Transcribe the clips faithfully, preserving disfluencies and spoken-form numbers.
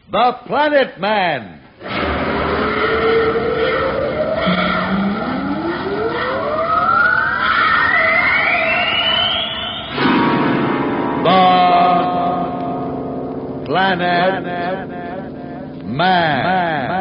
The Planet Man. The Planet Man.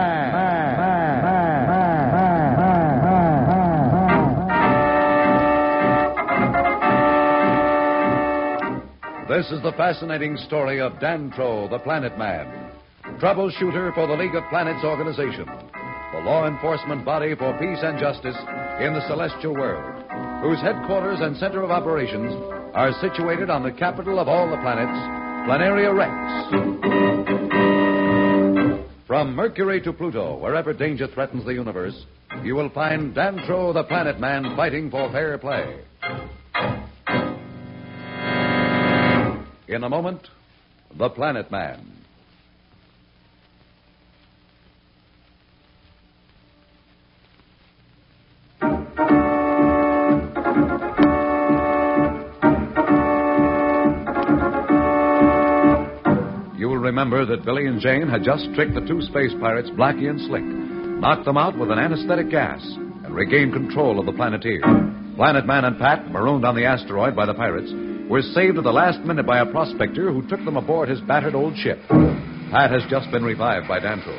This is the fascinating story of Dantro, the Planet Man, troubleshooter for the League of Planets organization, the law enforcement body for peace and justice in the celestial world, whose headquarters and center of operations are situated on the capital of all the planets, Planaria Rex. From Mercury to Pluto, wherever danger threatens the universe, you will find Dantro, the Planet Man, fighting for fair play. In a moment, The Planet Man. You will remember that Billy and Jane had just tricked the two space pirates, Blackie and Slick, knocked them out with an anesthetic gas, and regained control of the Planeteer. Planet Man and Pat, marooned on the asteroid by the pirates, were saved at the last minute by a prospector who took them aboard his battered old ship. Pat has just been revived by Dantro.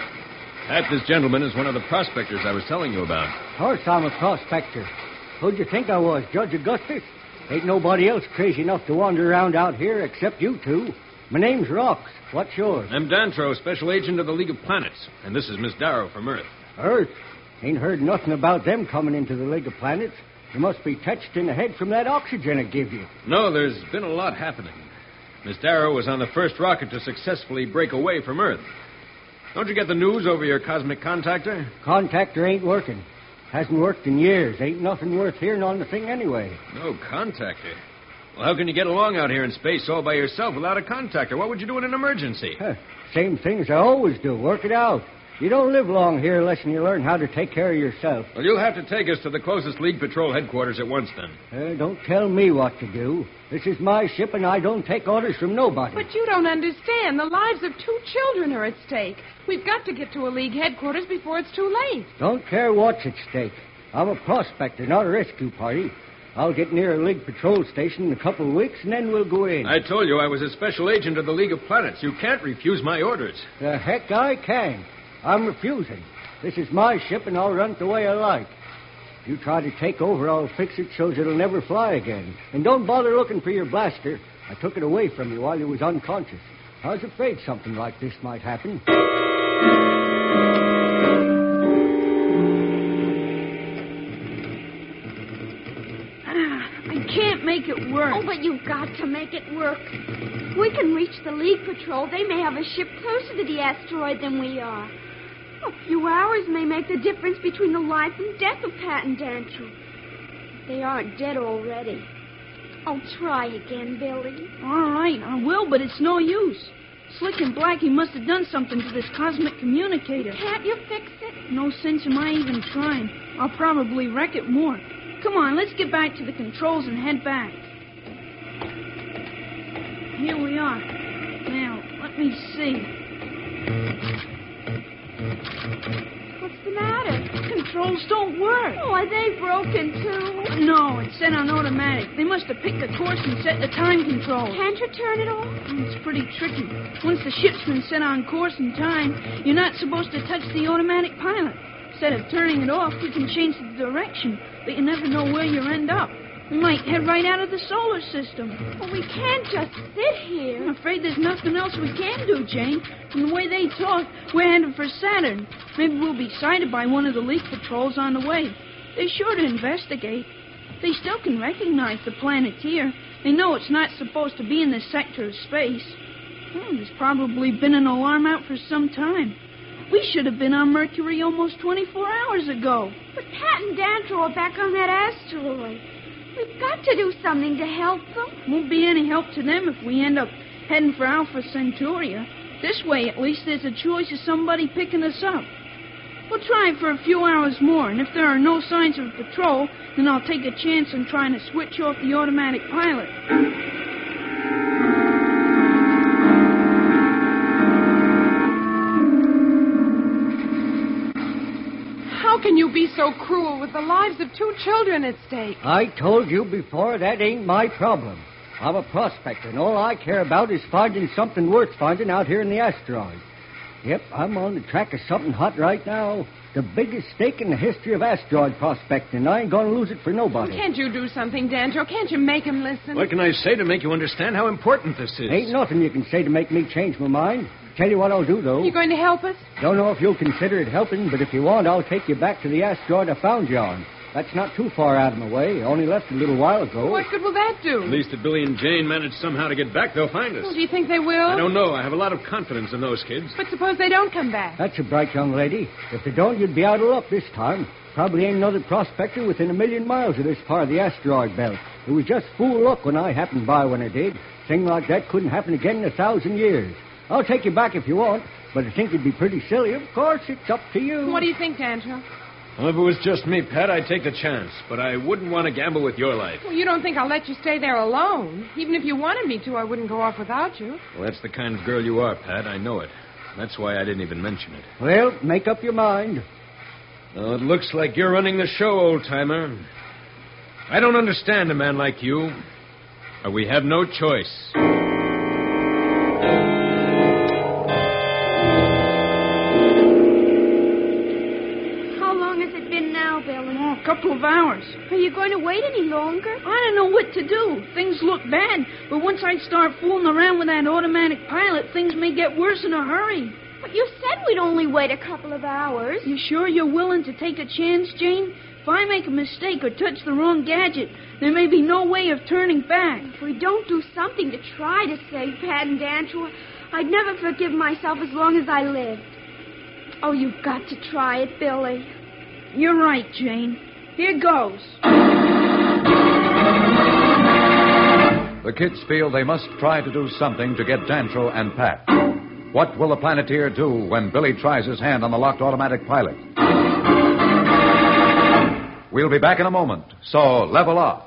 Pat, this gentleman is one of the prospectors I was telling you about. Of course I'm a prospector. Who'd you think I was, Judge Augustus? Ain't nobody else crazy enough to wander around out here except you two. My name's Rox. What's yours? I'm Dantro, Special Agent of the League of Planets. And this is Miss Darrow from Earth. Earth? Ain't heard nothing about them coming into the League of Planets. You must be touched in the head from that oxygen it give you. No, there's been a lot happening. Miss Darrow was on the first rocket to successfully break away from Earth. Don't you get the news over your cosmic contactor? Contactor ain't working. Hasn't worked in years. Ain't nothing worth hearing on the thing anyway. No contactor? Well, how can you get along out here in space all by yourself without a contactor? What would you do in an emergency? Huh. Same thing as I always do. Work it out. You don't live long here unless you learn how to take care of yourself. Well, you'll have to take us to the closest League Patrol headquarters at once, then. Uh, don't tell me what to do. This is my ship, and I don't take orders from nobody. But you don't understand. The lives of two children are at stake. We've got to get to a League headquarters before it's too late. Don't care what's at stake. I'm a prospector, not a rescue party. I'll get near a League Patrol station in a couple of weeks, and then we'll go in. I told you I was a special agent of the League of Planets. You can't refuse my orders. The heck I can. I'm refusing. This is my ship, and I'll run it the way I like. If you try to take over, I'll fix it so it'll never fly again. And don't bother looking for your blaster. I took it away from you while you was unconscious. I was afraid something like this might happen. I can't make it work. Oh, but you've got to make it work. We can reach the League Patrol. They may have a ship closer to the asteroid than we are. A few hours may make the difference between the life and death of Pat and Dantro. They aren't dead already. I'll try again, Billy. All right, I will, but it's no use. Slick and Blackie must have done something to this cosmic communicator. Can't you fix it? No sense in my even trying. I'll probably wreck it more. Come on, let's get back to the controls and head back. Here we are. Now, let me see. What's the matter? Controls don't work. Oh, are they broken, too? No, it's set on automatic. They must have picked a course and set the time control. Can't you turn it off? It's pretty tricky. Once the ship's been set on course and time, you're not supposed to touch the automatic pilot. Instead of turning it off, you can change the direction, but you never know where you'll end up. You might head right out of the solar system. Well, we can't just sit here. I'm afraid there's nothing else we can do, Jane. From the way they talk, we're headed for Saturn. Maybe we'll be sighted by one of the League Patrols on the way. They're sure to investigate. They still can recognize the Planeteer. They know it's not supposed to be in this sector of space. Hmm, there's probably been an alarm out for some time. We should have been on Mercury almost twenty-four hours ago. But Pat and Dantro are back on that asteroid. We've got to do something to help them. Won't be any help to them if we end up heading for Alpha Centauria. This way, at least, there's a choice of somebody picking us up. We'll try for a few hours more, and if there are no signs of patrol, then I'll take a chance on trying to switch off the automatic pilot. can you be so cruel with the lives of two children at stake? I told you before that ain't my problem. I'm a prospector, and all I care about is finding something worth finding out here in the asteroid. Yep, I'm on the track of something hot right now. The biggest stake in the history of asteroid prospecting, and I ain't going to lose it for nobody. Can't you do something, Dantro? Can't you make him listen? What can I say to make you understand how important this is? Ain't nothing you can say to make me change my mind. Tell you what I'll do, though. You going to help us? Don't know if you'll consider it helping, but if you want, I'll take you back to the asteroid I found you on. That's not too far out of my way. I only left a little while ago. What good will that do? At least if Billy and Jane manage somehow to get back, they'll find us. Well, do you think they will? I don't know. I have a lot of confidence in those kids. But suppose they don't come back. That's a bright young lady. If they don't, you'd be out of luck this time. Probably ain't another prospector within a million miles of this part of the asteroid belt. It was just fool luck when I happened by when I did. Thing like that couldn't happen again in a thousand years. I'll take you back if you want, but I think it'd be pretty silly. Of course, it's up to you. What do you think, Dantro? Well, if it was just me, Pat, I'd take the chance. But I wouldn't want to gamble with your life. Well, you don't think I'll let you stay there alone? Even if you wanted me to, I wouldn't go off without you. Well, that's the kind of girl you are, Pat. I know it. That's why I didn't even mention it. Well, make up your mind. Oh, it looks like you're running the show, old-timer. I don't understand a man like you. But we have no choice. A couple of hours. Are you going to wait any longer? I don't know what to do. Things look bad, but once I start fooling around with that automatic pilot, things may get worse in a hurry. But you said we'd only wait a couple of hours. You sure you're willing to take a chance, Jane? If I make a mistake or touch the wrong gadget, there may be no way of turning back. If we don't do something to try to save Pat and Dantro, I'd never forgive myself as long as I lived. Oh, you've got to try it, Billy. You're right, Jane. Here goes. The kids feel they must try to do something to get Dantro and Pat. What will the Planeteer do when Billy tries his hand on the locked automatic pilot? We'll be back in a moment, so level off.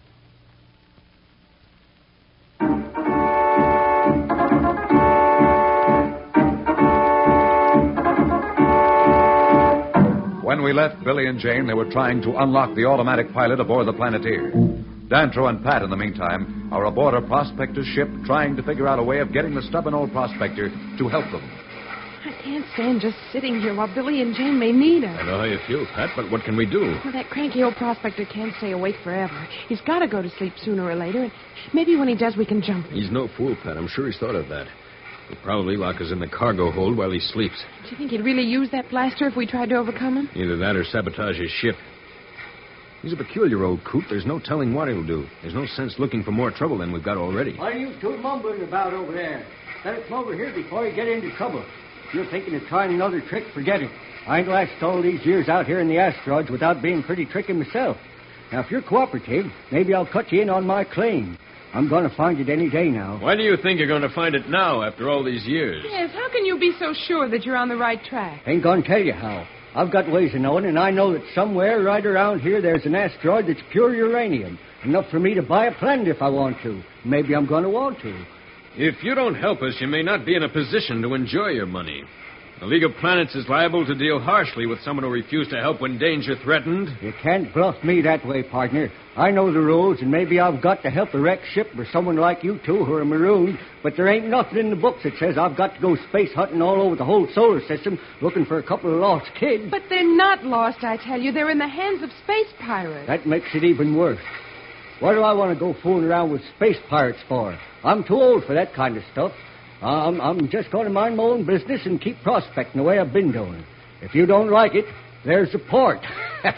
When we left Billy and Jane, they were trying to unlock the automatic pilot aboard the Planeteer. Dantro and Pat, in the meantime, are aboard a prospector's ship trying to figure out a way of getting the stubborn old prospector to help them. I can't stand just sitting here while Billy and Jane may need us. I know how you feel, Pat, but what can we do? Well, that cranky old prospector can't stay awake forever. He's got to go to sleep sooner or later, and maybe when he does, we can jump him. He's no fool, Pat. I'm sure he's thought of that. He'll probably lock us in the cargo hold while he sleeps. Do you think he'd really use that blaster if we tried to overcome him? Either that or sabotage his ship. He's a peculiar old coot. There's no telling what he'll do. There's no sense looking for more trouble than we've got already. What are you two mumbling about over there? Better come over here before you get into trouble. If you're thinking of trying another trick, forget it. I ain't lasted all these years out here in the asteroids without being pretty tricky myself. Now, if you're cooperative, maybe I'll cut you in on my claim. I'm going to find it any day now. Why do you think you're going to find it now after all these years? Yes, how can you be so sure that you're on the right track? Ain't going to tell you how. I've got ways of knowing, and I know that somewhere right around here there's an asteroid that's pure uranium. Enough for me to buy a planet if I want to. Maybe I'm going to want to. If you don't help us, you may not be in a position to enjoy your money. The League of Planets is liable to deal harshly with someone who refused to help when danger threatened. You can't bluff me that way, partner. I know the rules, and maybe I've got to help a wrecked ship or someone like you two who are marooned, but there ain't nothing in the books that says I've got to go space hunting all over the whole solar system looking for a couple of lost kids. But they're not lost, I tell you. They're in the hands of space pirates. That makes it even worse. What do I want to go fooling around with space pirates for? I'm too old for that kind of stuff. I'm, I'm just going to mind my own business and keep prospecting the way I've been doing. If you don't like it, there's the port. Is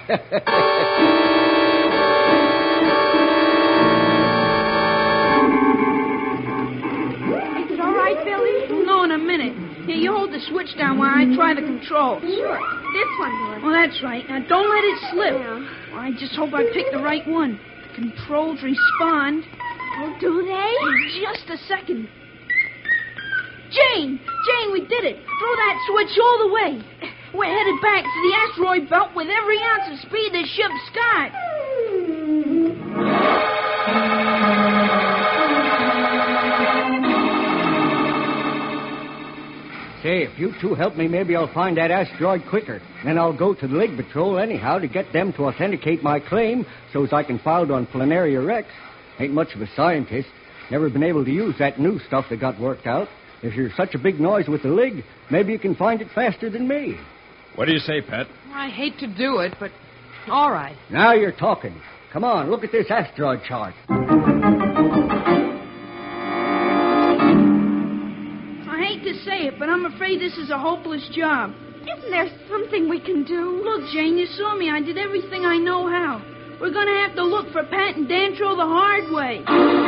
it all right, Billy? No, in a minute. Here, you hold the switch down while I try the controls. Sure. This one, Billy. Well, that's right. Now, don't let it slip. Yeah. Well, I just hope I picked the right one. The controls respond. Oh, do they? In just a second. Jane! Jane, we did it! Throw that switch all the way. We're headed back to the asteroid belt with every ounce of speed the ship's got. Hey, if you two help me, maybe I'll find that asteroid quicker. Then I'll go to the League Patrol anyhow to get them to authenticate my claim so as I can file it on Planaria Rex. Ain't much of a scientist. Never been able to use that new stuff that got worked out. If you're such a big noise with the League, maybe you can find it faster than me. What do you say, Pat? I hate to do it, but all right. Now you're talking. Come on, look at this asteroid chart. I hate to say it, but I'm afraid this is a hopeless job. Isn't there something we can do? Look, Jane, you saw me. I did everything I know how. We're going to have to look for Pat and Dantro the hard way.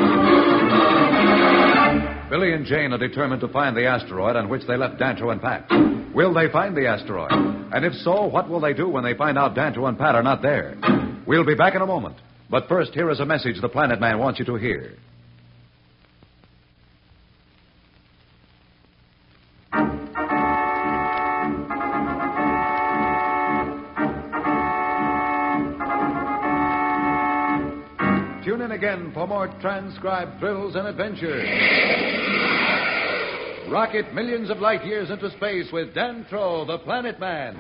Billy and Jane are determined to find the asteroid on which they left Dantro and Pat. Will they find the asteroid? And if so, what will they do when they find out Dantro and Pat are not there? We'll be back in a moment. But first, here is a message the Planet Man wants you to hear. Tune in again for more transcribed thrills and adventures. Rocket millions of light years into space with Dantro, the Planet Man.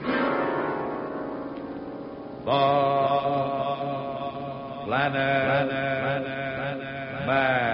The Planet, Planet Man.